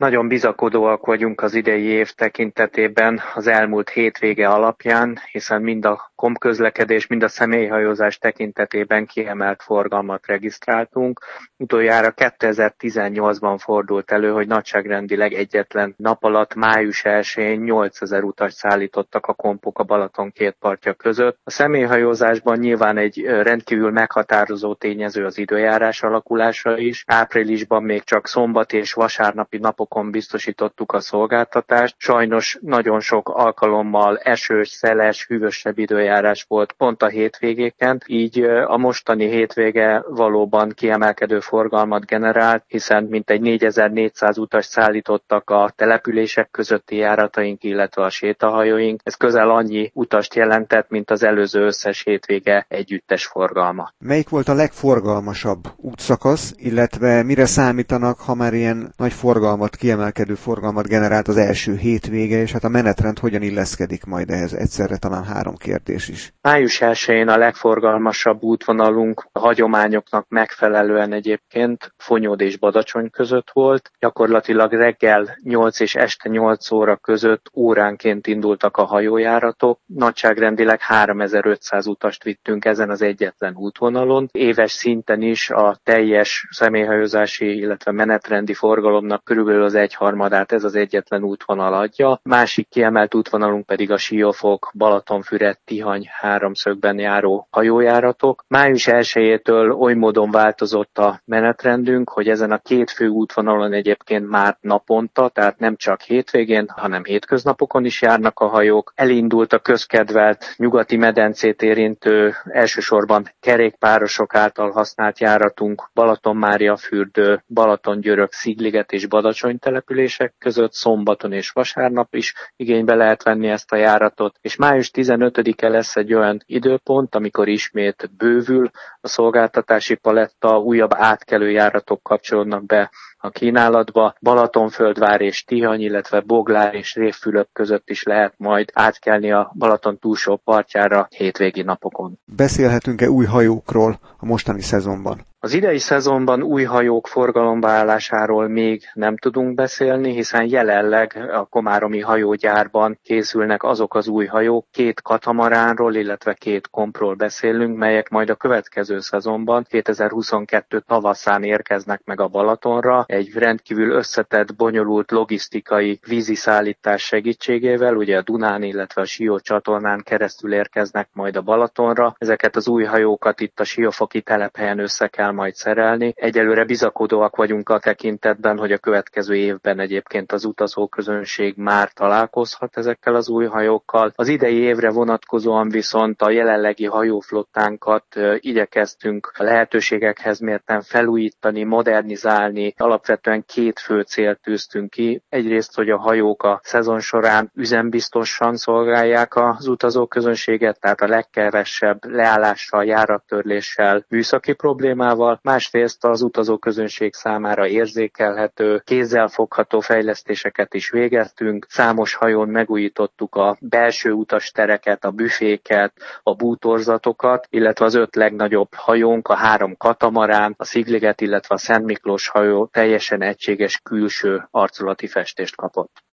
Nagyon bizakodóak vagyunk az idei év tekintetében az elmúlt hétvége alapján, hiszen mind a kompközlekedés, mind a személyhajózás tekintetében kiemelt forgalmat regisztráltunk. Utoljára 2018-ban fordult elő, hogy nagyságrendileg egyetlen nap alatt május 1-én 8000 utast szállítottak a kompok a Balaton két partja között. A személyhajózásban nyilván egy rendkívül meghatározó tényező az időjárás alakulása is. Áprilisban még csak szombat és vasárnapi napokon biztosítottuk a szolgáltatást. Sajnos nagyon sok alkalommal esős, szeles, hűvösebb időjárás volt pont a hétvégéken, így a mostani hétvége valóban kiemelkedő forgalmat generált, hiszen mintegy 4400 utast szállítottak a települések közötti járataink, illetve a sétahajóink. Ez közel annyi utast jelentett, mint az előző összes hétvége együttes forgalma. Melyik volt a legforgalmasabb útszakasz, illetve mire számítanak, ha már ilyen nagy forgalmat, kiemelkedő forgalmat generált az első hétvége, és hát a menetrend hogyan illeszkedik majd ehhez? Egyszerre talán 3 kérdés is. Május 1-én a legforgalmasabb útvonalunk a hagyományoknak megfelelően egyébként Fonyód és Badacsony között volt. Gyakorlatilag reggel 8 és este 8 óra között óránként indultak a hajójáratok. Nagyságrendileg 3500 utast vittünk ezen az egyetlen útvonalon. Éves szinten is a teljes személyhajózási, illetve menetrendi forgalomnak körülbelül az egyharmadát ez az egyetlen útvonal adja. Másik kiemelt útvonalunk pedig a Siófok, Balatonfüred, Tihany háromszögben járó hajójáratok. Május 1-től oly módon változott a menetrendünk, hogy ezen a két fő útvonalon egyébként már naponta, tehát nem csak hétvégén, hanem hétköznapokon is járnak a hajók. Elindult a közkedvelt nyugati medencét érintő, elsősorban kerékpárosok által használt járatunk Balaton-Mária-fürdő, Balaton-Györök, Szigliget és Badacsony települések között, szombaton és vasárnap is igénybe lehet venni ezt a járatot, és május 15-e lesz egy olyan időpont, amikor ismét bővül a szolgáltatási paletta, újabb átkelő járatok kapcsolódnak be a kínálatba. Balatonföldvár és Tihany, illetve Boglár és Révfülöp között is lehet majd átkelni a Balaton túlsó partjára hétvégi napokon. Beszélhetünk-e új hajókról a mostani szezonban? Az idei szezonban új hajók forgalomba állásáról még nem tudunk beszélni, hiszen jelenleg a komáromi hajógyárban készülnek azok az új hajók, 2 katamaránról, illetve 2 kompról beszélünk, melyek majd a következő szezonban, 2022 tavaszán érkeznek meg a Balatonra, egy rendkívül összetett, bonyolult logisztikai víziszállítás segítségével, ugye a Dunán, illetve a Sió csatornán keresztül érkeznek majd a Balatonra. Ezeket az új hajókat itt a siófoki telephelyen össze kell majd szerelni. Egyelőre bizakodóak vagyunk a tekintetben, hogy a következő évben egyébként az utazóközönség már találkozhat ezekkel az új hajókkal. Az idei évre vonatkozóan viszont a jelenlegi hajóflottánkat igyekeztünk a lehetőségekhez mérten felújítani, modernizálni. Alapvetően 2 fő célt tűztünk ki. Egyrészt, hogy a hajók a szezon során üzembiztosan szolgálják az utazóközönséget, tehát a legkevesebb leállással, járattörléssel, műszaki problémával, másrészt az utazóközönség számára érzékelhető, kézzelfogható fejlesztéseket is végeztünk. Számos hajón megújítottuk a belső utastereket, a büféket, a bútorzatokat, illetve az 5 legnagyobb hajónk, a 3 katamarán, a Szigliget, illetve a Szent Miklós hajó teljesen egységes külső arculati festést kapott.